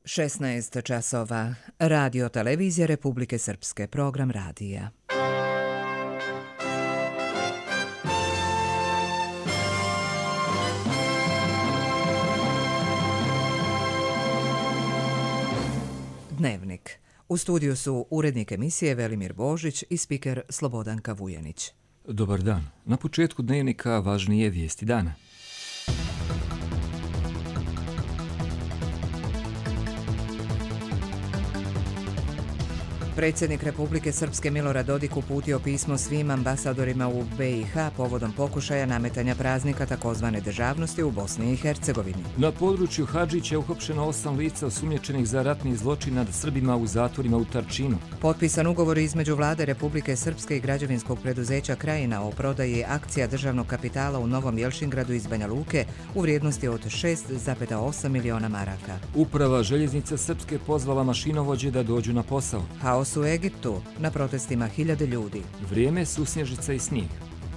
16 časova. Radio Televizija Republike Srpske. Program radija. Dnevnik. U studiju su urednik emisije Velimir Božić i spiker Slobodanka Vujanić. Dobar dan. Na početku dnevnika važnije vijesti dana. Predsjednik Republike Srpske Milorad Dodik uputio pismo svim ambasadorima u BiH povodom pokušaja nametanja praznika takozvane državnosti u Bosni i Hercegovini. Na području Hadžića je uhapšeno 8 lica osumnjičenih za ratni zločin nad Srbima u zatvorima u Tarčinu. Potpisan ugovor između Vlade Republike Srpske i građevinskog preduzeća Krajina o prodaji akcija državnog kapitala u Novom Jelšingradu iz Banja Luke u vrijednosti od 6,8 miliona maraka. Uprava željeznica Srpske pozvala mašinovođe da dođu na posao. Haos u Egiptu, na protestima 1000 ljudi. Vrijeme susnježica i snijeg.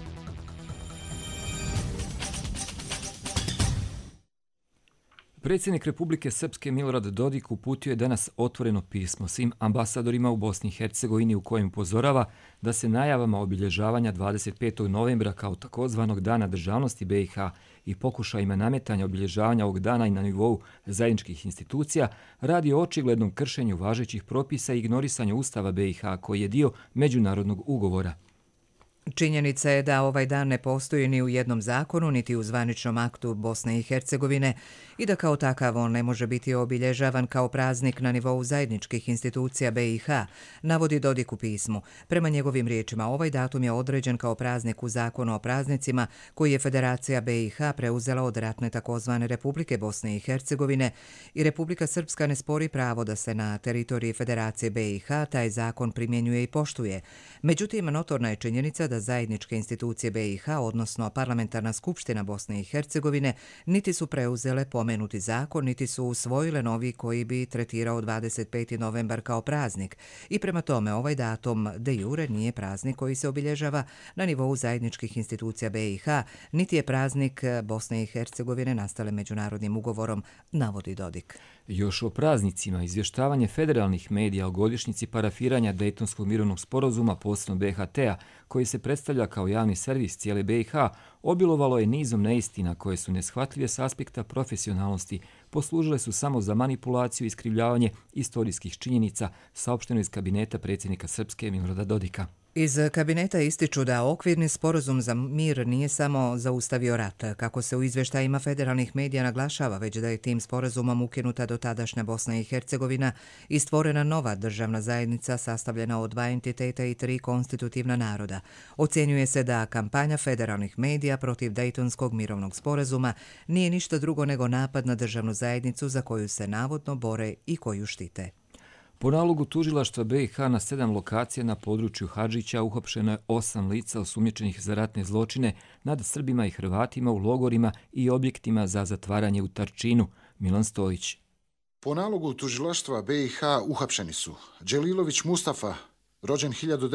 Predsjednik Republike Srpske Milorad Dodik uputio je danas otvoreno pismo svim ambasadorima u Bosni i Hercegovini u kojem upozorava da se najavama obilježavanja 25. novembra kao takozvanog Dana državnosti BiH i pokušajima nametanja obilježavanja ovog dana i na nivou zajedničkih institucija radi o očiglednom kršenju važećih propisa i ignorisanju Ustava BiH koji je dio međunarodnog ugovora. Činjenica je da ovaj dan ne postoji ni u jednom zakonu, niti u zvaničnom aktu Bosne i Hercegovine i da kao takav on ne može biti obilježavan kao praznik na nivou zajedničkih institucija BiH, navodi Dodik u pismu. Prema njegovim riječima, ovaj datum je određen kao praznik u zakonu o praznicima koji je Federacija BiH preuzela od ratne takozvane Republike Bosne i Hercegovine i Republika Srpska ne spori pravo da se na teritoriji Federacije BiH taj zakon primjenjuje i poštuje. Međutim, notorna je činjenica da zajedničke institucije BiH, odnosno Parlamentarna skupština Bosne i Hercegovine, niti su preuzele pomenuti zakon, niti su usvojile novi koji bi tretirao 25. novembar kao praznik. I prema tome, ovaj datum de jure nije praznik koji se obilježava na nivou zajedničkih institucija BiH, niti je praznik Bosne i Hercegovine nastale međunarodnim ugovorom, navodi Dodik. Još o praznicima, izvještavanje federalnih medija o godišnjici parafiranja Dejtonskog mirovnog sporazuma, posebno BiH-a, koji se predstavlja kao javni servis cijele BiH, obilovalo je nizom neistina koje su neshvatljive s aspekta profesionalnosti, poslužile su samo za manipulaciju i iskrivljavanje istorijskih činjenica, saopšteno iz kabineta predsjednika Srpske Milorada Dodika. Iz kabineta ističu da okvirni sporazum za mir nije samo zaustavio rat, kako se u izvještajima federalnih medija naglašava, već da je tim sporazumom ukinuta dotadašnja Bosna i Hercegovina i stvorena nova državna zajednica sastavljena od 2 entiteta i 3 konstitutivna naroda. Ocjenjuje se da kampanja federalnih medija protiv Dejtonskog mirovnog sporazuma nije ništa drugo nego napad na državnu zajednicu za koju se navodno bore i koju štite. Po nalogu tužilaštva BiH na 7 lokacija na području Hadžića uhapšeno je 8 lica osumnjičenih za ratne zločine nad Srbima i Hrvatima u logorima i objektima za zatvaranje u Tarčinu. Milan Stojić. Po nalogu tužilaštva BiH uhapšeni su Đelilović Mustafa, rođen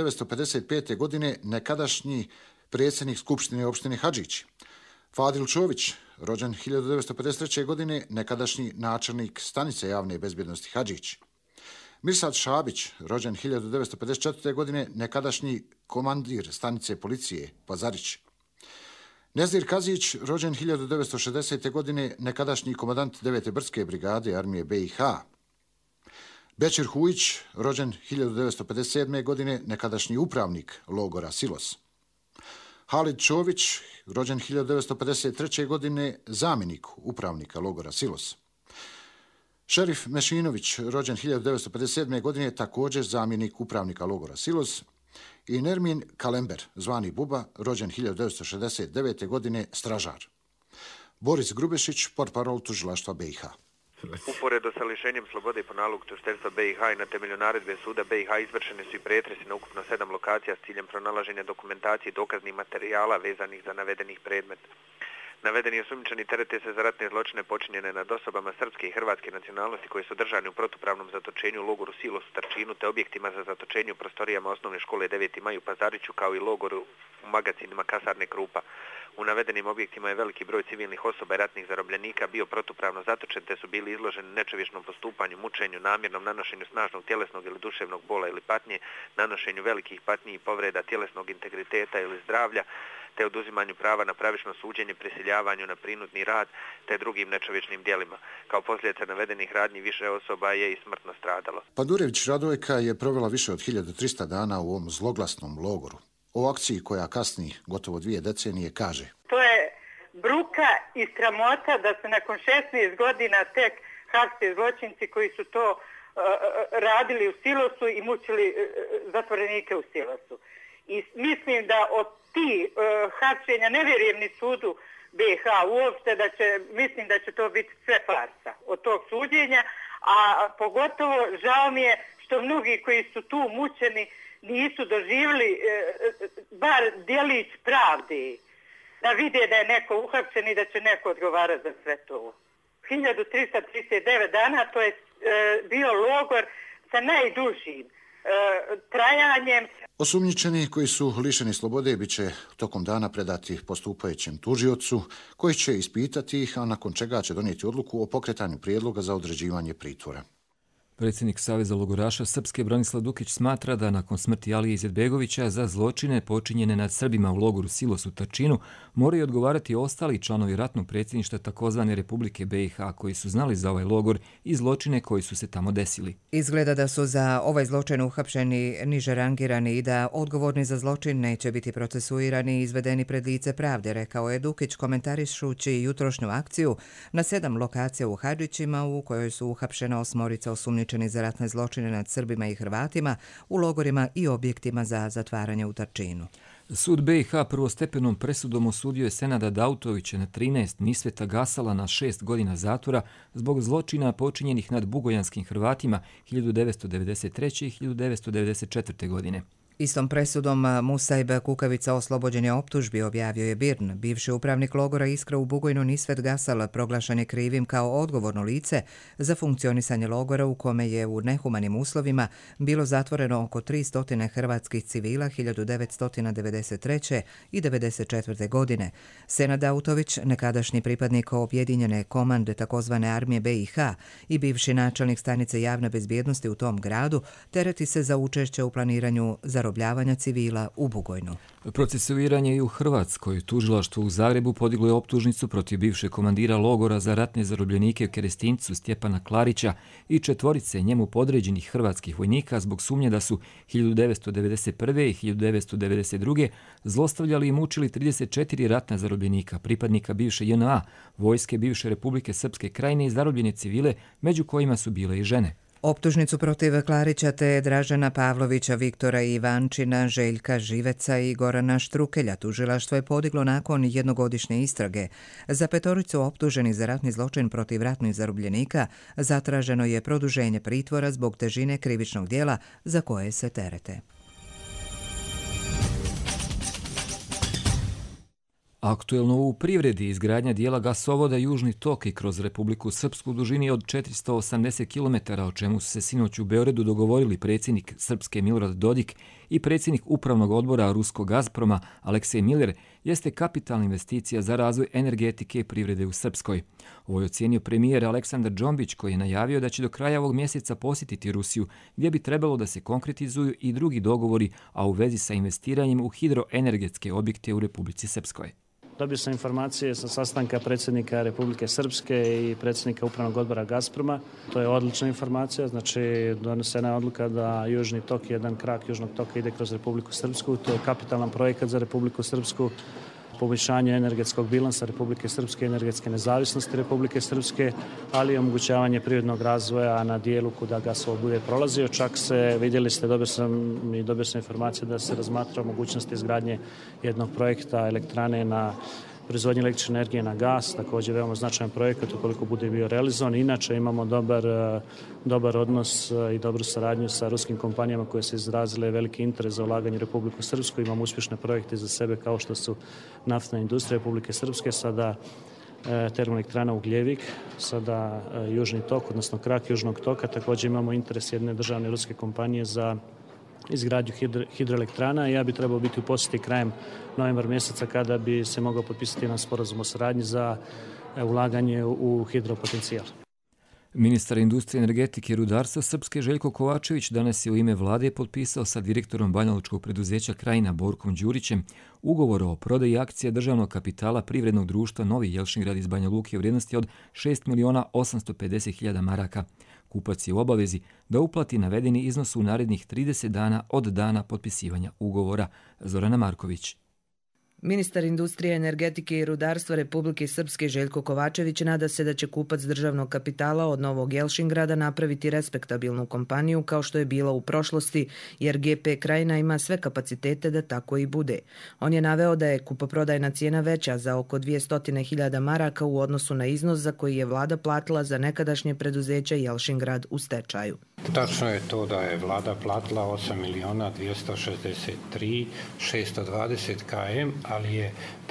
1955. godine, nekadašnji predsjednik Skupštine opštine Hadžić. Fadil Čović, rođen 1953. godine, nekadašnji načelnik stanice javne bezbjednosti Hadžić. Mirsad Šabić, rođen 1954. godine, nekadašnji komandir stanice policije Pazarić. Nezdir Kazić, rođen 1960. godine, nekadašnji komandant 9. brdske brigade armije BiH. Bećir Hujić, rođen 1957. godine, nekadašnji upravnik logora Silos. Halid Čović, rođen 1953. godine, zamjenik upravnika logora Silos. Šerif Mešinović, rođen 1957. godine, također zamjenik upravnika logora Silos. I Nermin Kalember, zvani Buba, rođen 1969. godine, stražar. Boris Grubešić, portparol tužilaštva BiH. Uporedo sa lišenjem slobode po nalogu tužiteljstva BiH i na temelju naredbe suda BiH izvršeni su i pretresi na ukupno 7 lokacija s ciljem pronalaženja dokumentacije i dokaznih materijala vezanih za navedenih predmeta. Navedeni osumnjičeni terete se za ratne zločine počinjene nad osobama srpske i hrvatske nacionalnosti koji su držani u protupravnom zatočenju u logoru Silos u Tarčinu te objektima za zatočenje u prostorijama osnovne škole 9. maj u Pazariću kao i logoru u magacinima kasarne Krupa. U navedenim objektima je veliki broj civilnih osoba i ratnih zarobljenika bio protupravno zatočen te su bili izloženi nečovječnom postupanju, mučenju, namjernom nanošenju snažnog tjelesnog ili duševnog bola ili patnje, nanošenju velikih patnji i povreda tjelesnog integriteta ili zdravlja, te oduzimanju prava na pravično suđenje, prisiljavanju na prinudni rad te drugim nečovječnim djelima. Kao posljedica navedenih radnji više osoba je i smrtno stradalo. Pandurević Radojka je provela više od 1300 dana u ovom zloglasnom logoru. O akciji koja kasni gotovo 2 decenije kaže: To je bruka i sramota da se nakon 16 godina tek hapse zločinci koji su to radili u silosu i mučili zatvorenike u silosu. I mislim da od tih hapšenja ne vjerujem ni sudu BiH uopšte, mislim da će to biti sve farsa od tog suđenja, a pogotovo žao mi je što mnogi koji su tu mučeni nisu doživjeli bar djelić pravde, da vide da je neko uhapšen i da će neko odgovarati za sve to. 1339 dana to je bio logor sa najdužim trajanjem. Osumnjičeni koji su lišeni slobode bit će tokom dana predati postupajućem tužiocu koji će ispitati ih, a nakon čega će donijeti odluku o pokretanju prijedloga za određivanje pritvora. Predsjednik Saveza logoraša Srpske Branislav Dukić smatra da nakon smrti Alije Izetbegovića za zločine počinjene nad Srbima u logoru Silos u Tačinu moraju odgovarati ostali članovi ratnog predsjedništva takozvane Republike BiH koji su znali za ovaj logor i zločine koji su se tamo desili. Izgleda da su za ovaj zločin uhapšeni niže rangirani i da odgovorni za zločin neće biti procesuirani i izvedeni pred lice pravde, rekao je Dukić komentarišući jutrošnju akciju na 7 lokacija u Hadžićima u kojoj su uhapšena 8 osumnjičeni za ratne zločine nad Srbima i Hrvatima u logorima i objektima za zatvaranje u Tačinu. Sud BiH prvostepenom presudom osudio je Senada Dautovića na 13, Nisveta Gasala na 6 godina zatvora zbog zločina počinjenih nad bugojanskim Hrvatima 1993. i 1994. godine. Istom presudom Musajb Kukavica oslobođen je optužbi, objavio je BIRN. Bivši upravnik logora Iskra u Bugojnu Nisvet Gasal proglašen je krivim kao odgovorno lice za funkcionisanje logora u kome je u nehumanim uslovima bilo zatvoreno oko 300 hrvatskih civila 1993. i 1994. godine. Senad Dautović, nekadašnji pripadnik objedinjene komande takozvane armije BiH i bivši načelnik stanice javne bezbjednosti u tom gradu, tereti se za učešće u planiranju zarobljavanja civila u Bugojnu. Procesuiranje i u Hrvatskoj. Tužilaštvo u Zagrebu podiglo je optužnicu protiv bivšeg komandira logora za ratne zarobljenike u Kerestincu Stjepana Klarića i 4 njemu podređenih hrvatskih vojnika zbog sumnje da su 1991. i 1992. zlostavljali i mučili 34 ratna zarobljenika, pripadnika bivše JNA, vojske bivše Republike Srpske Krajine i zarobljene civile, među kojima su bile i žene. Optužnicu protiv Klarića te Dražana Pavlovića, Viktora Ivančina, Željka Živeca i Gorana Štrukelja tužilaštvo je podiglo nakon jednogodišnje istrage. Za 5 optuženih za ratni zločin protiv ratnih zarobljenika zatraženo je produženje pritvora zbog težine krivičnog djela za koje se terete. Aktuelno u privredi izgradnja dijela gasovoda Južni tok i kroz Republiku Srpsku u dužini od 480 km, o čemu su se sinoć u Beogradu dogovorili predsjednik Srpske Milorad Dodik i predsjednik upravnog odbora ruskog Gazproma Aleksej Miller, jeste kapitalna investicija za razvoj energetike i privrede u Srpskoj. Ovo je ocijenio premijer Aleksandar Džombić koji je najavio da će do kraja ovog mjeseca posjetiti Rusiju, gdje bi trebalo da se konkretizuju i drugi dogovori, a u vezi sa investiranjem u hidroenergetske objekte u Republici Srpskoj. Dobio sam informacije sa sastanka predsjednika Republike Srpske i predsjednika upravnog odbora Gazproma. To je odlična informacija, znači donesena je odluka da Južni tok, jedan krak Južnog toka ide kroz Republiku Srpsku. To je kapitalan projekat za Republiku Srpsku, poboljšanje energetskog bilansa Republike Srpske, energetske nezavisnosti Republike Srpske, ali i omogućavanje privrednog razvoja na dijelu kuda gasovod bude prolazio. Čak se, vidjeli ste, dobio sam informacije da se razmatra mogućnost izgradnje jednog projekta elektrane na proizvodnje električne energije na gas, također veoma značajan projekat ukoliko bude bio realizovan. Inače imamo dobar odnos i dobru saradnju sa ruskim kompanijama koje su izrazile veliki interes za ulaganje u Republiku Srpsku. Imamo uspješne projekte za sebe kao što su naftna industrija Republike Srpske, sada termoelektrana Ugljevik, sada Južni tok, odnosno krak Južnog toka. Također imamo interes jedne državne ruske kompanije za izgradnju hidroelektrana. Ja bi trebao biti u posjeti krajem novembra mjeseca kada bi se mogao potpisati jedan sporazum o saradnji za ulaganje u hidropotencijal. Ministar industrije, energetike i rudarstva Srpske Željko Kovačević danas je u ime vlade potpisao sa direktorom banjalučkog preduzeća Krajina Borkom Đurićem ugovor o prodaji akcija državnog kapitala privrednog društva Novi Jelšingrad iz Banja Luke u vrijednosti od 6.850.000 maraka. Kupac je u obavezi da uplati navedeni iznos u narednih 30 dana od dana potpisivanja ugovora. Zorana Marković. Ministar industrije, energetike i rudarstva Republike Srpske Željko Kovačević nada se da će kupac državnog kapitala od Novog Jelšingrada napraviti respektabilnu kompaniju kao što je bila u prošlosti, jer GP Krajina ima sve kapacitete da tako i bude. On je naveo da je kupoprodajna cijena veća za oko 200.000 maraka u odnosu na iznos za koji je vlada platila za nekadašnje preduzeće Jelšingrad u stečaju. Tačno je to da je vlada platila 8.263.620 km, ali je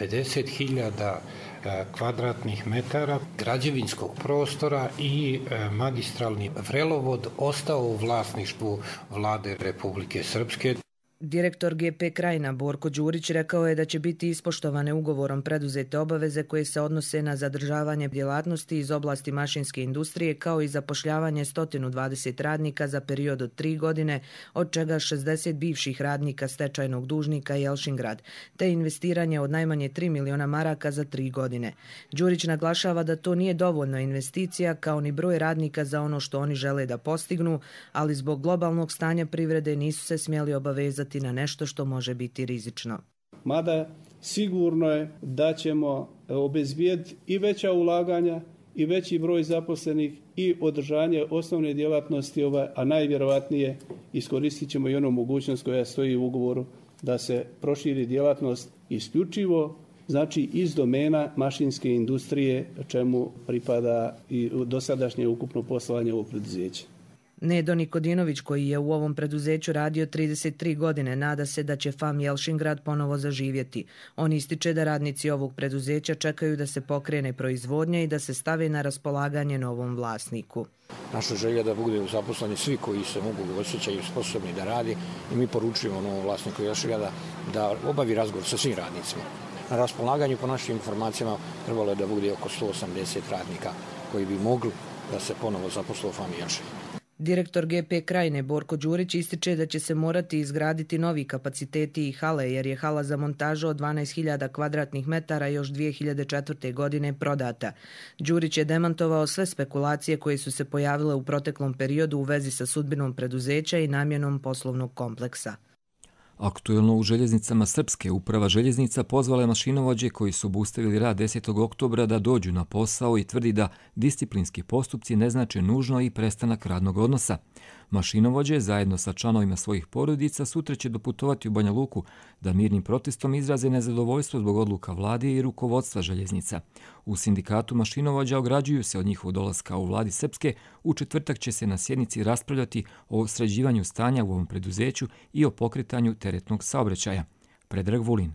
50.000 kvadratnih metara građevinskog prostora i magistralni vrelovod ostao u vlasništvu vlade Republike Srpske. Direktor GP Krajina Borko Đurić rekao je da će biti ispoštovane ugovorom preduzete obaveze koje se odnose na zadržavanje djelatnosti iz oblasti mašinske industrije kao i zapošljavanje 120 radnika za period od 3 godine, od čega 60 bivših radnika stečajnog dužnika Jelšingrad, te investiranje od najmanje 3 miliona maraka za 3 godine. Đurić naglašava da to nije dovoljno investicija kao ni broj radnika za ono što oni žele da postignu, ali zbog globalnog stanja privrede nisu se smjeli obavezati na nešto što može biti rizično. Mada sigurno je da ćemo obezbijediti i veća ulaganja i veći broj zaposlenih i održanje osnovne djelatnosti, a najvjerovatnije iskoristit ćemo i onu mogućnost koja stoji u ugovoru da se proširi djelatnost isključivo znači iz domena mašinske industrije, čemu pripada i dosadašnje ukupno poslovanje ovog preduzeća. Nedo Nikodinović, koji je u ovom preduzeću radio 33 godine, nada se da će FAM Jelšingrad ponovo zaživjeti. On ističe da radnici ovog preduzeća čekaju da se pokrene proizvodnja i da se stave na raspolaganje novom vlasniku. Naša želja da budu zaposleni svi koji se mogu osjećaju sposobni da radi i mi poručujemo novom vlasniku Jelšingrada da obavi razgovor sa svim radnicima. Na raspolaganju po našim informacijama trebalo je da bude oko 180 radnika koji bi mogli da se ponovo zaposle u FAM Jelšingrad. Direktor GP Krajine Borko Đurić ističe da će se morati izgraditi novi kapaciteti i hale, jer je hala za montažu od 12.000 kvadratnih metara još 2004. godine prodata. Đurić je demantovao sve spekulacije koje su se pojavile u proteklom periodu u vezi sa sudbinom preduzeća i namjenom poslovnog kompleksa. Aktuelno u željeznicama Srpske uprava željeznica pozvala je mašinovođe koji su obustavili rad 10. oktobra da dođu na posao i tvrdi da disciplinski postupci ne znače nužno i prestanak radnog odnosa. Mašinovođe zajedno sa članovima svojih porodica sutra će doputovati u Banja Luku da mirnim protestom izraze nezadovoljstvo zbog odluka vlade i rukovodstva željeznica. U sindikatu mašinovođa ograđuju se od njihovog dolaska u vladi Srpske. U četvrtak će se na sjednici raspravljati o sređivanju stanja u ovom preduzeću i o pokretanju teretnog saobraćaja. Predrag Vulin.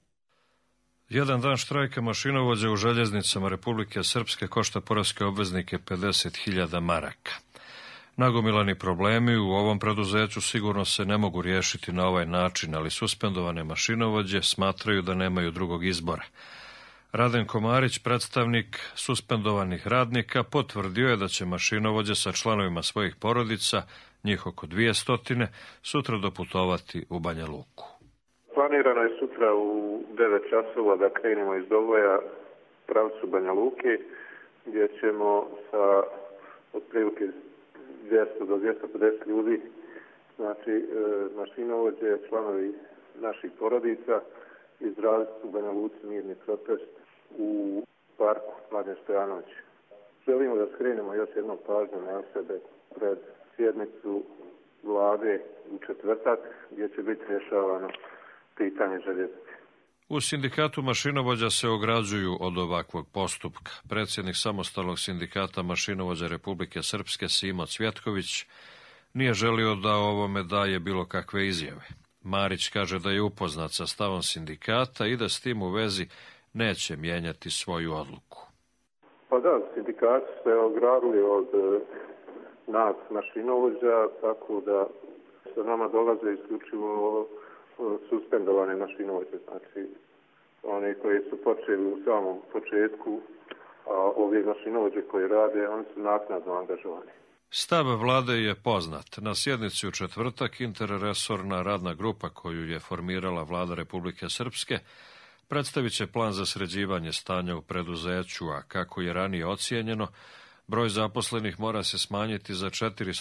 Jedan dan štrajka mašinovođa u željeznicama Republike Srpske košta poreske obveznike 50.000 maraka. Nagomilani problemi u ovom preduzeću sigurno se ne mogu riješiti na ovaj način, ali suspendovane mašinovođe smatraju da nemaju drugog izbora. Radenko Marić, predstavnik suspendovanih radnika, potvrdio je da će mašinovođe sa članovima svojih porodica, njih oko 200, sutra doputovati u Banja Luku. Planirano je sutra u 9 časova da krenemo iz Doboja pravcu Banja Luke, gdje ćemo sa otprilike 200 do 250 ljudi, znači mašinovođe, članovi naših porodica, izraziti u Banja Luci mirni protest u parku Mladen Stojanović. Želimo da skrenemo još jednom pažnju na sebe pred sjednicu vlade u četvrtak, gdje će biti rješavano pitanje željeznice. U sindikatu mašinovođa se ograđuju od ovakvog postupka. Predsjednik samostalnog sindikata mašinovođa Republike Srpske Simo Cvjetković nije želio da ovome daje bilo kakve izjave. Marić kaže da je upoznat sa stavom sindikata i da s tim u vezi neće mijenjati svoju odluku. Pa da, sindikati se ogradili od nas mašinovođa, tako da Sa nama dolaze isključivo suspendovane mašinovođe, znači oni koji su počeli u samom početku, a ovi mašinovođe koji rade, oni su naknadno angažovani. Stav vlade je poznat. Na sjednici u četvrtak interresorna radna grupa koju je formirala vlada Republike Srpske predstavit će plan za sređivanje stanja u preduzeću, a kako je ranije ocijenjeno, broj zaposlenih mora se smanjiti za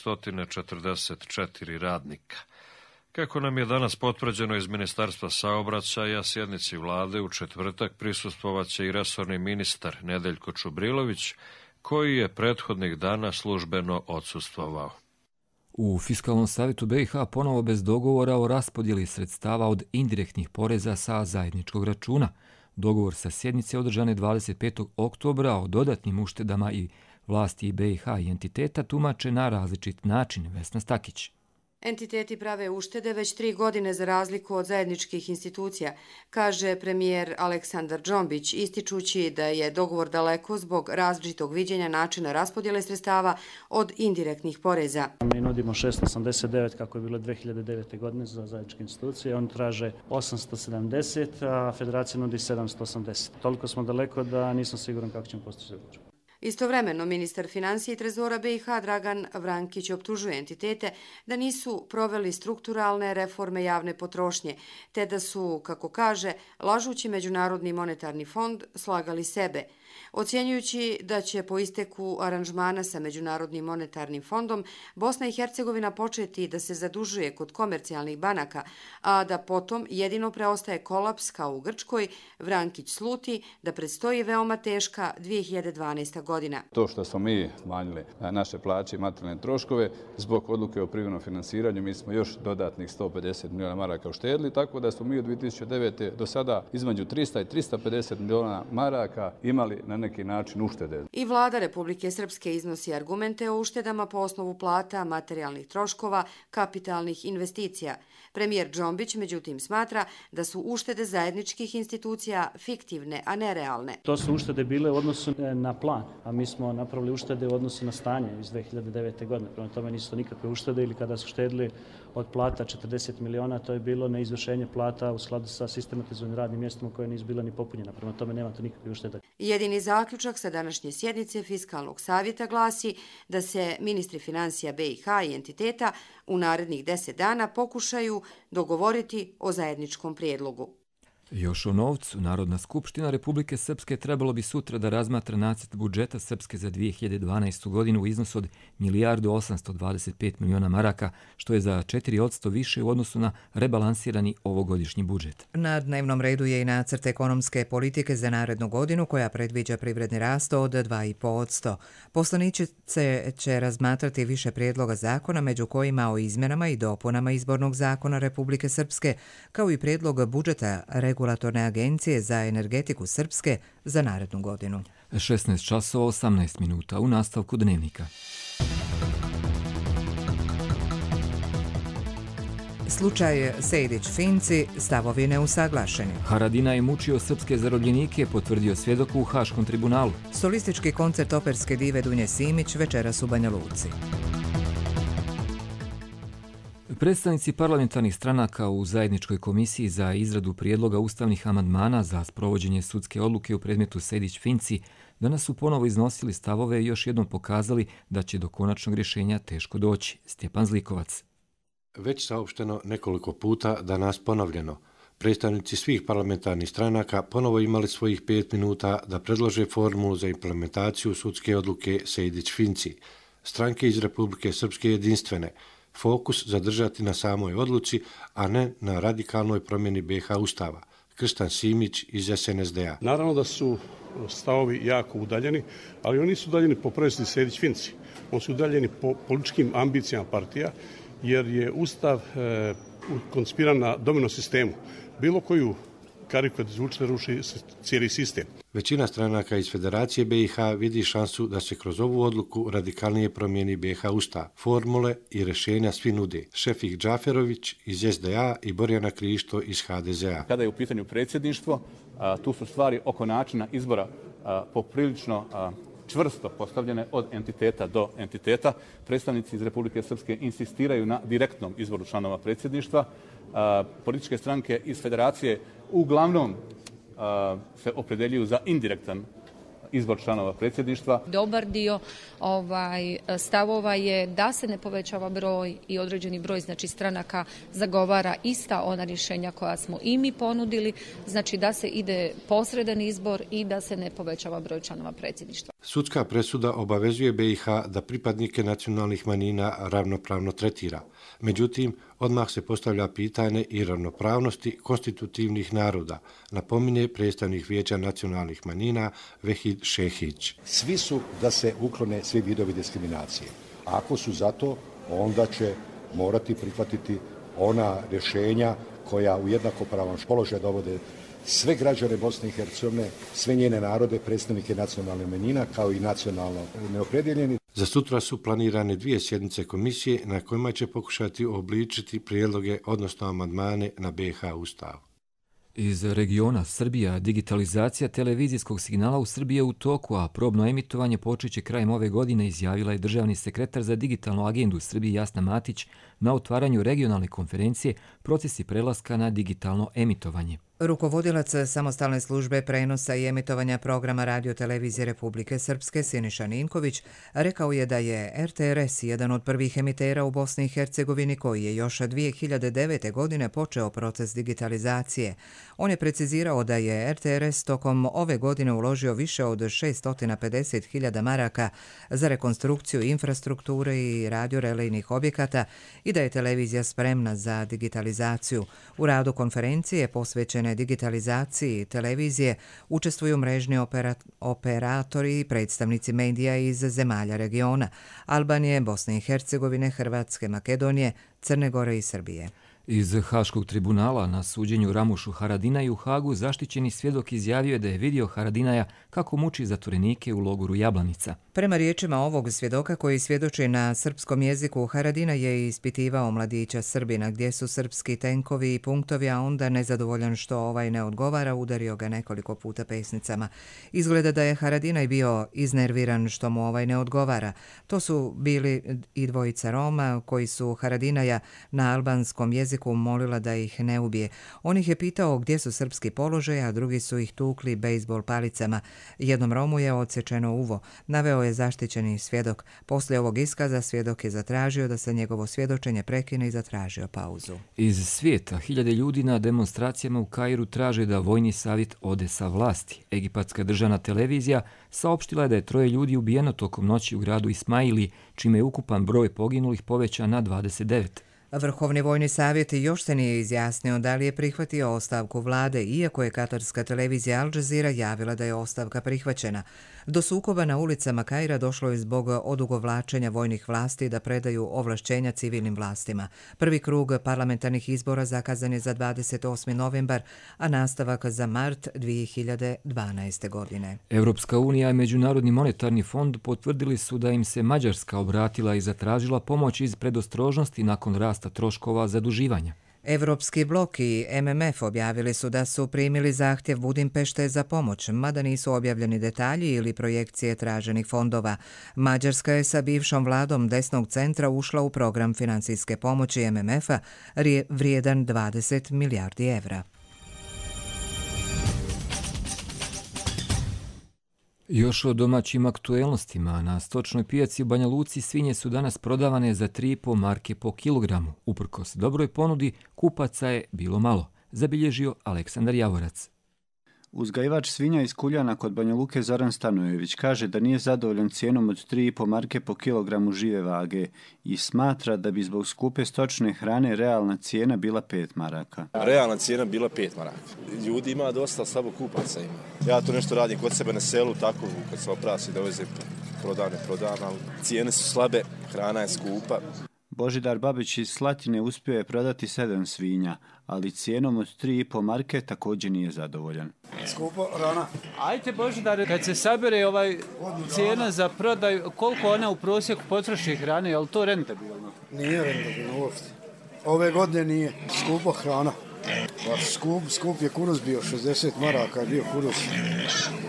444 radnika. Kako nam je danas potvrđeno iz Ministarstva saobraćaja, sjednici vlade u četvrtak prisustvovaće i resorni ministar Nedeljko Čubrilović, koji je prethodnih dana službeno odsustvovao. U Fiskalnom savjetu BiH ponovo bez dogovora o raspodjeli sredstava od indirektnih poreza sa zajedničkog računa. Dogovor sa sjednice održane 25. oktobra o dodatnim uštedama i vlasti BiH i entiteta tumače na različit način. Vesna Stakić. Entiteti prave uštede već 3 godine za razliku od zajedničkih institucija, kaže premijer Aleksandar Džombić, ističući da je dogovor daleko zbog različitog viđenja načina raspodjele sredstava od indirektnih poreza. Mi nudimo 689 kako je bilo 2009. godine za zajedničke institucije, oni traže 870, a federacija nudi 780. Toliko smo daleko da nisam siguran kako ćemo postići dogovor. Istovremeno, ministar financija i trezora BiH Dragan Vrankić optužuje entitete da nisu proveli strukturalne reforme javne potrošnje, te da su, kako kaže, lažući Međunarodni monetarni fond, slagali sebe. Ocjenjujući da će po isteku aranžmana sa Međunarodnim monetarnim fondom Bosna i Hercegovina početi da se zadužuje kod komercijalnih banaka, a da potom jedino preostaje kolaps kao u Grčkoj, Vrankić sluti da predstoji veoma teška 2012. godina. To što smo mi smanjili naše plaće i materijalne troškove, zbog odluke o privremenom finansiranju, mi smo još dodatnih 150 milijuna maraka uštedili, tako da smo mi od 2009. do sada između 300 i 350 milijuna maraka imali na neki način uštede. I vlada Republike Srpske iznosi argumente o uštedama po osnovu plata, materijalnih troškova, kapitalnih investicija. Premijer Džombić, međutim, smatra da su uštede zajedničkih institucija fiktivne, a ne realne. To su uštede bile u odnosu na plan, a mi smo napravili uštede u odnosu na stanje iz 2009. godine. Prema tome nisu nikakve uštede ili kada su štedili od plata 40 miliona, to je bilo na izvršenje plata u skladu sa sistematizovanim radnim mjestima koje nisu bila ni popunjena. Prema tome nema to nikakve uštede. Jedini zaključak sa današnje sjednice Fiskalnog savjeta glasi da se ministri financija BiH i entiteta u narednih 10 dana pokušaju dogovoriti o zajedničkom prijedlogu. Još o novcu, Narodna skupština Republike Srpske trebalo bi sutra da razmatra nacrt budžeta Srpske za 2012. godinu u iznosu od 1.825 miliona maraka, što je za 4% više u odnosu na rebalansirani ovogodišnji budžet. Na dnevnom redu je i nacrt ekonomske politike za narednu godinu koja predviđa privredni rast od 2,5%. Poslanici će razmatrati više prijedloga zakona, među kojima o izmjenama i dopunama izbornog zakona Republike Srpske, kao i prijedlog budžeta Regulatorne agencije za energetiku Srpske za narednu godinu. 16 časova 18 minuta u nastavku dnevnika. Slučaj Sejdić-Finci, stavovi neusaglašeni. Haradinaj je mučio srpske zarobljenike, potvrdio svjedok u Haškom tribunalu. Solistički koncert operske dive Dunje Simić večeras u Banja Luci. Predstavnici parlamentarnih stranaka u zajedničkoj komisiji za izradu prijedloga ustavnih amandmana za sprovođenje sudske odluke u predmetu Sejdić-Finci danas su ponovo iznosili stavove i još jednom pokazali da će do konačnog rješenja teško doći. Stjepan Zlikovac. Već saopšteno nekoliko puta, danas ponovljeno. Predstavnici svih parlamentarnih stranaka ponovo imali svojih 5 minuta da predlože formulu za implementaciju sudske odluke Sejdić-Finci. Stranke iz Republike Srpske jedinstvene. Fokus zadržati na samoj odluci, a ne na radikalnoj promjeni BiH Ustava. Krstan Simić iz SNSD-a. Naravno da su stavovi jako udaljeni, ali oni nisu udaljeni po predsjednici Sejdić-Finci. Oni su udaljeni po političkim ambicijama partija, jer je Ustav koncipiran na domino sistemu. Bilo koju kariku da zvuči ruši cijeli sistem. Većina stranaka iz Federacije BiH vidi šansu da se kroz ovu odluku radikalnije promijeni BiH Ustav. Formule i rješenja svi nude. Šefik Džaferović iz SDA i Borjana Krišto iz HDZ-a. Kada je u pitanju predsjedništvo, tu su stvari oko načina izbora poprilično čvrsto postavljene od entiteta do entiteta. Predstavnici iz Republike Srpske insistiraju na direktnom izboru članova predsjedništva. Političke stranke iz federacije uglavnom se opredeljuju za indirektan izbor članova predsjedništva. Dobar dio stavova je da se ne povećava broj i određeni broj stranaka zagovara ista ona rješenja koja smo i mi ponudili, znači da se ide posredan izbor i da se ne povećava broj članova predsjedništva. Sudska presuda obavezuje BiH da pripadnike nacionalnih manjina ravnopravno tretira. Međutim, odmah se postavlja pitanje i ravnopravnosti konstitutivnih naroda, napominje predstavnik Vijeća nacionalnih manjina Vehid Šehić. Svi su da se uklone svi vidovi diskriminacije. Ako su za to, onda će morati prihvatiti ona rješenja koja u jednakopravan položaj dovode sve građane Bosne i Hercegovine, sve njene narode, predstavnike nacionalne manjina, kao i nacionalno neopredjeljeni. Za sutra su planirane 2 sjednice komisije na kojima će pokušati obličiti prijedloge, odnosno amandmane na BiH Ustav. Iz regiona Srbija digitalizacija televizijskog signala u Srbiji je u toku, a probno emitovanje počeće krajem ove godine, izjavila je državni sekretar za digitalnu agendu u Srbiji Jasna Matić na otvaranju regionalne konferencije Procesi prelaska na digitalno emitovanje. Rukovodilac samostalne službe prenosa i emitovanja programa Radio-televizije Republike Srpske Siniša Ninković rekao je da je RTRS jedan od prvih emitera u Bosni i Hercegovini koji je još 2009. godine počeo proces digitalizacije. On je precizirao da je RTRS tokom ove godine uložio više od 650.000 maraka za rekonstrukciju infrastrukture i radiorelejnih objekata i da je televizija spremna za digitalizaciju. U radu konferencije posvećene digitalizaciji televizije učestvuju mrežni operatori i predstavnici medija iz zemalja regiona Albanije, Bosne i Hercegovine, Hrvatske, Makedonije, Crne Gore i Srbije. Iz Haškog tribunala na suđenju Ramušu Haradinaju u Hagu zaštićeni svjedok izjavio je da je vidio Haradinaja kako muči zatvorenike u logoru Jablanica. Prema riječima ovog svjedoka koji svjedoči na srpskom jeziku, Haradina je ispitivao mladića Srbina gdje su srpski tenkovi i punktovi, a onda nezadovoljan što ovaj ne odgovara, udario ga nekoliko puta pesnicama. Izgleda da je Haradinaj bio iznerviran što mu ovaj ne odgovara. To su bili i dvojica Roma koji su Haradinaja na albanskom jeziku molila da ih ne ubije. On ih je pitao gdje su srpski položaj, a drugi su ih tukli bejsbol palicama. Jednom Romu je odsječeno uvo, naveo je zaštićeni svjedok. Poslije ovog iskaza svjedok je zatražio da se njegovo svjedočenje prekine i zatražio pauzu. Iz svijeta 1000 ljudi na demonstracijama u Kairu traže da vojni savjet ode sa vlasti. Egipatska državna televizija saopštila je da je 3 ljudi ubijeno tokom noći u gradu Ismaili, čime je ukupan broj poginulih povećan na 29. Vrhovni vojni savjet još se nije izjasnio da li je prihvatio ostavku vlade, iako je katarska televizija Al Jazeera javila da je ostavka prihvaćena. Do sukoba na ulicama Kaira došlo je zbog odugovlačenja vojnih vlasti da predaju ovlašćenja civilnim vlastima. Prvi krug parlamentarnih izbora zakazan je za 28. novembar, a nastavak za mart 2012. godine. Europska unija i Međunarodni monetarni fond potvrdili su da im se Mađarska obratila i zatražila pomoć iz predostrožnosti nakon rasta troškova zaduživanja. Evropski blok i MMF objavili su da su primili zahtjev Budimpešte za pomoć, mada nisu objavljeni detalji ili projekcije traženih fondova. Mađarska je sa bivšom vladom desnog centra ušla u program financijske pomoći MMF-a vrijedan 20 milijardi evra. Još o domaćim aktuelnostima. Na stočnoj pijaci u Banja Luci svinje su danas prodavane za 3,5 marke po kilogramu. Uprkos dobroj ponudi, kupaca je bilo malo, zabilježio Aleksandar Javorac. Uzgajivač svinja iz Kuljana kod Banja Luke Zoran Stanojević kaže da nije zadovoljan cijenom od 3,5 marke po kilogramu žive vage i smatra da bi zbog skupe stočne hrane realna cijena bila 5 maraka. Realna cijena bila 5 maraka. Ljudi ima dosta, slabo kupaca ima. Ja to nešto radim kod sebe na selu, tako kad se oprasi doveze prodam, ali cijene su slabe, hrana je skupa. Božidar Babić iz Slatine uspio je prodati 7 svinja, ali cijenom od 3,5 marke također nije zadovoljan. Skupo rana. Ajde Božidar, kad se sabere cijena za prodaju, koliko ona u prosjeku potroši hrane, je li to rentabilno? Nije rentabilno uopšte. Ove godine nije. Skupo hrana. Skup je kuruz bio, 60 maraka je bio kuruz.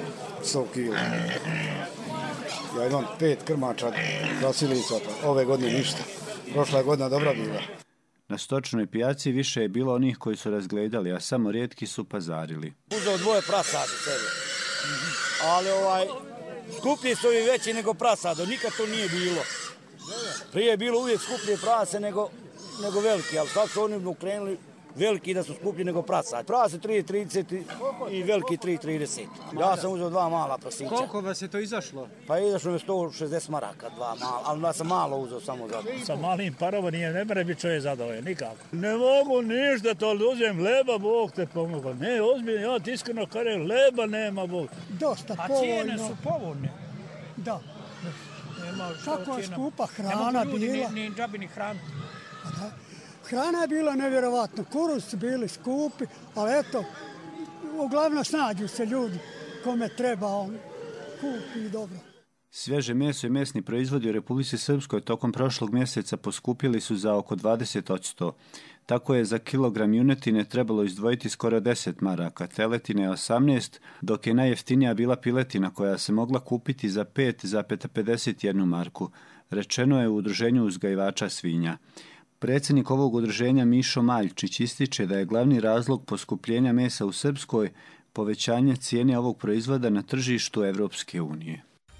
100 kg. Ja imam 5 krmača krasilica, ove godine ništa. Prošla je godina dobra bila. Na stočnoj pijaci više je bilo onih koji su razgledali, a samo rijetki su pazarili. Uzeo 2 prasada sebi. Ali skuplji su i veći nego prasado, nikad to nije bilo. Prije je bilo uvijek skuplje prase nego veliki, ali sad su oni ukrenuli veliki da su skuplji nego prasad. Prase 3,30 i veliki 3,30. Ja sam uzeo 2 mala prasića. Koliko vas je to izašlo? Pa izašlo mi 160 maraka, 2 mala, ali ja sam malo uzeo samo za to. Sa malim parovanjem ne mora biti čovjek zadovoljan, nikako. Ne mogu ništa, to uzem leba, Bog te pomogao. Ne, ozbiljno, ja ti iskreno kažem, leba nema, Bog. Dosta povoljno. A cijene su povoljne. Da. Kako je skupa hrana bila. Ne mogu ljudi ni džabi ni hranu. Hrana je bila nevjerovatna, kuruz su bili skupi, ali eto, uglavnom snađu se ljudi kome treba, on kupi i dobro. Svježe meso i mesni proizvodi u Republici Srpskoj tokom prošlog mjeseca poskupili su za oko 20%. Tako je za kilogram junetine trebalo izdvojiti skoro 10 maraka, teletine 18, dok je najjeftinija bila piletina koja se mogla kupiti za 5,51 marku, rečeno je u Udruženju uzgajivača svinja. Predsjednik ovog udruženja Mišo Maljčić ističe da je glavni razlog poskupljenja mesa u Srpskoj povećanje cijene ovog proizvoda na tržištu Evropske unije.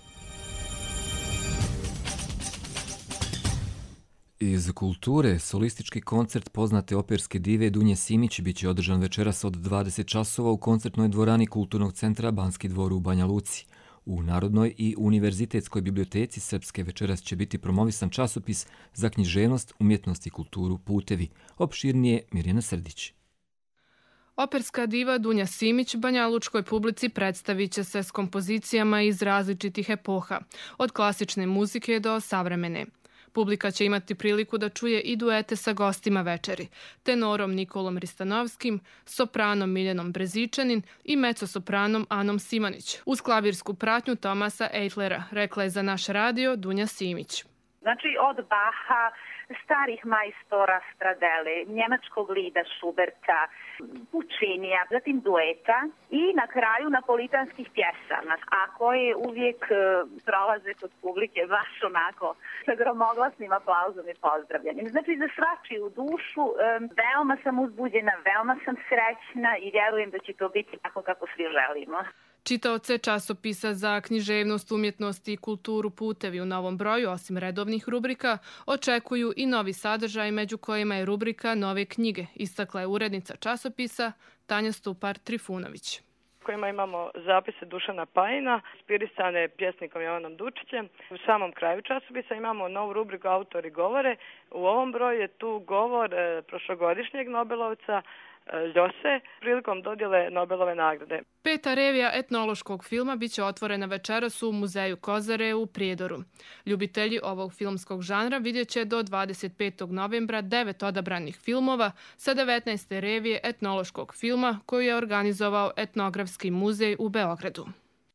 Iz kulture, solistički koncert poznate operske dive Dunje Simić biće održan večeras od 20 časova u koncertnoj dvorani Kulturnog centra Banski dvor u Banja Luci. U Narodnoj i Univerzitetskoj biblioteci Srpske večeras će biti promovisan časopis za književnost, umjetnost i kulturu Putevi. Opširnije Mirjana Srdić. Operska diva Dunja Simić banjalučkoj publici predstavit će se s kompozicijama iz različitih epoha, od klasične muzike do savremene. Publika će imati priliku da čuje i duete sa gostima večeri, tenorom Nikolom Ristanovskim, sopranom Miljanom Brezičanin i mezzosopranom Anom Simanić, uz klavirsku pratnju Tomasa Eitlera, rekla je za naš radio Dunja Simić. Znači od Baha, starih majstora Stradele, njemačkog Lida Schuberta, Puccinija, zatim dueta i na kraju napolitanskih pjesama, a koje uvijek prolaze kod publike baš onako sa gromoglasnim aplauzom i pozdravljanjem. Znači za svačiju dušu veoma sam uzbuđena, veoma sam srećna i vjerujem da će to biti tako kako svi želimo. Čitaoce časopisa za književnost, umjetnost i kulturu Putevi u novom broju, osim redovnih rubrika, očekuju i novi sadržaj, među kojima je rubrika Nove knjige, istakla je urednica časopisa Tanja Stupar-Trifunović. Kojima imamo zapise Dušana Pajina, inspirisane pjesnikom Jovanom Dučićem. U samom kraju časopisa imamo novu rubriku Autori govore. U ovom broju je tu govor prošlogodišnjeg Nobelovca Ljose prilikom dodjele Nobelove nagrade. 5. revija etnološkog filma biće otvorena večeras u Muzeju Kozare u Prijedoru. Ljubitelji ovog filmskog žanra vidjet će do 25. novembra 9 odabranih filmova sa 19. revije etnološkog filma koju je organizovao Etnografski muzej u Beogradu.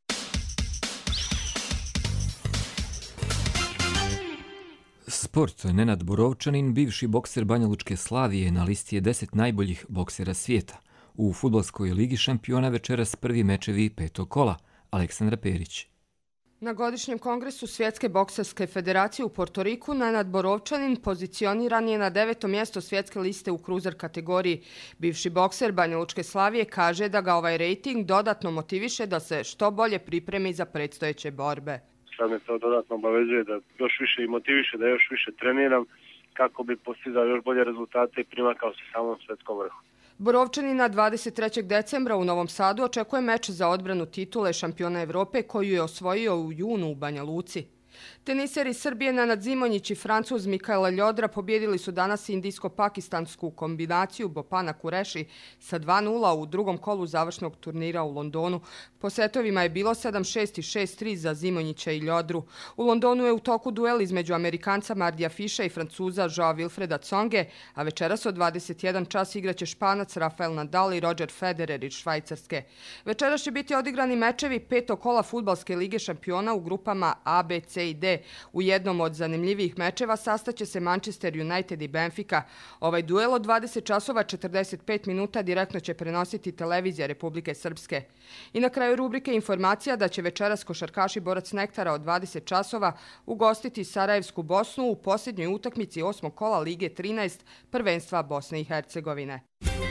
Sport. Nenad Borovčanin, bivši bokser Banjalučke Slavije, na listi je 10 najboljih boksera svijeta. U fudbalskoj ligi šampiona večeras prvi mečevi 5. kola. Aleksandra Perić. Na godišnjem kongresu Svjetske bokserske federacije u Portoriku Nenad Borovčanin pozicioniran je na 9. mjesto svjetske liste u kruzer kategoriji. Bivši bokser Banjalučke Slavije kaže da ga ovaj rejting dodatno motiviše da se što bolje pripremi za predstojeće borbe. Sad me to dodatno obavezuje da još više i motiviše, da još više treniram kako bi postizao još bolje rezultate i primakao se samom svjetskom vrhu. Borovčanina 23. decembra u Novom Sadu očekuje meč za odbranu titule šampiona Evrope koju je osvojio u junu u Banja Luci. Teniseri Srbije Nenad Zimonjić i Francuz Mikaela Ljodra pobjedili su danas indijsko-pakistansku kombinaciju Bopana Kureši sa 2:0 u drugom kolu završnog turnira u Londonu. Po setovima je bilo 7-6 i 6-3 za Zimonjića i Ljodru. U Londonu je u toku duel između Amerikanca Mardija Fiša i Francuza Joa Wilfreda Tsonge, a večeras od 21 čas igraće Španac Rafael Nadal i Roger Federer iz Švajcarske. Večeras će biti odigrani mečevi 5. kola fudbalske lige šampiona u grupama A, B, C B i D. U jednom od zanimljivijih mečeva sastaće se Manchester United i Benfica. Ovaj duel od 20 časova 45 minuta direktno će prenositi televizija Republike Srpske. I na kraju rubrike informacija da će večeras košarkaši Borac Nektara od 20 časova ugostiti Sarajevsku Bosnu u posljednjoj utakmici 8. kola Lige 13 prvenstva Bosne i Hercegovine.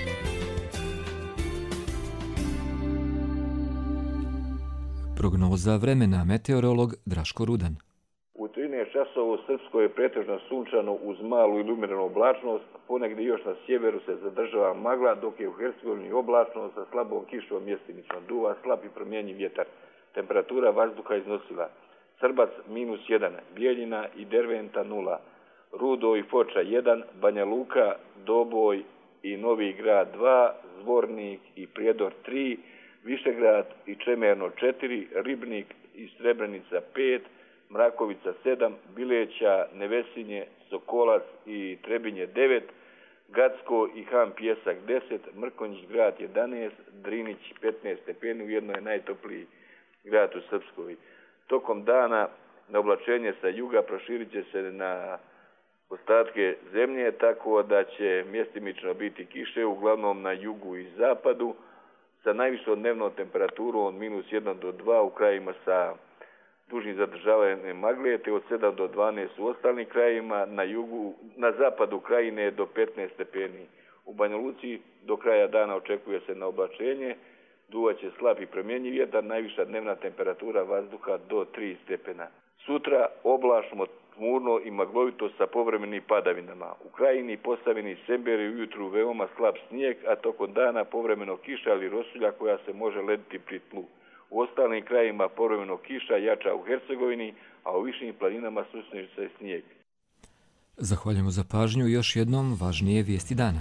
Prognoza vremena, meteorolog Draško Rudan. U 13 časova u Srpskoj je pretežno sunčano uz malu ili umjerenu oblačnost, ponegdje još na sjeveru se zadržava magla, dok je u Hercegovini oblačno sa slabom kišom mjestimično duva, slab i promjenjiv vjetar. Temperatura vazduha iznosila Srbac -1, Bijeljina i Derventa 0, Rudo i Foča 1, Banja Luka, Doboj i Novi Grad 2, Zvornik i Prijedor 3, Višegrad i Čemerno 4, Ribnik i Srebrenica 5, Mrakovica 7, Bileća, Nevesinje, Sokolac i Trebinje 9, Gacko i Han Pjesak 10, Mrkonjić grad 11, Drinić 15 stepeni, ujedno je najtopliji grad u Srpskoj. Tokom dana na oblačenje sa juga proširit će se na ostatke zemlje, tako da će mjestimično biti kiše, uglavnom na jugu i zapadu, sa najvišom dnevnom temperaturom od -1 do 2 u krajima sa dužim zadržavanjem magle, te od 7 do 12 u ostalim krajima, na zapadu krajine do 15 stepeni. U Banja Luci do kraja dana očekuje se na oblačenje, duvaće slab i promjenjiv vjetar, najviša dnevna temperatura vazduha do 3 stepena. Sutra oblačno, tmurno i maglovito sa povremenim padavinama. U krajini, Posavini i Semberi ujutru veoma slab snijeg, a tokom dana povremeno kiša ili rosulja koja se može lediti pri tlu. U ostalim krajima povremeno kiša jača u Hercegovini, a u višim planinama susreće se snijeg. Zahvaljujemo za pažnju i još jednom važnije vijesti dana.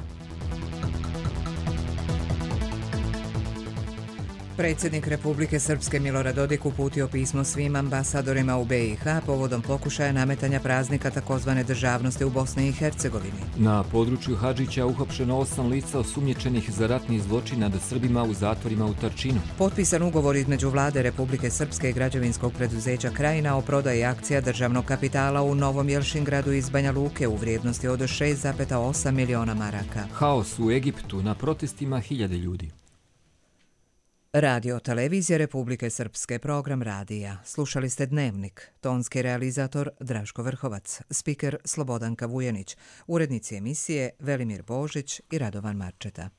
Predsjednik Republike Srpske Milorad Dodik uputio pismo svim ambasadorima u BiH povodom pokušaja nametanja praznika takozvane državnosti u Bosni i Hercegovini. Na području Hadžića uhapšeno 8 lica osumnjičenih za ratni zločin nad Srbima u zatvorima u Tarčinu. Potpisan ugovor između Vlade Republike Srpske i građevinskog preduzeća Krajina o prodaji akcija državnog kapitala u Novom Jelšingradu iz Banja Luke u vrijednosti od 6,8 miliona maraka. Haos u Egiptu, na protestima 1000 ljudi. Radio Televizija Republike Srpske, program radija. Slušali ste Dnevnik. Tonski realizator Draško Vrhovac, spiker Slobodanka Vujanić, urednici emisije Velimir Božić i Radovan Marčeta.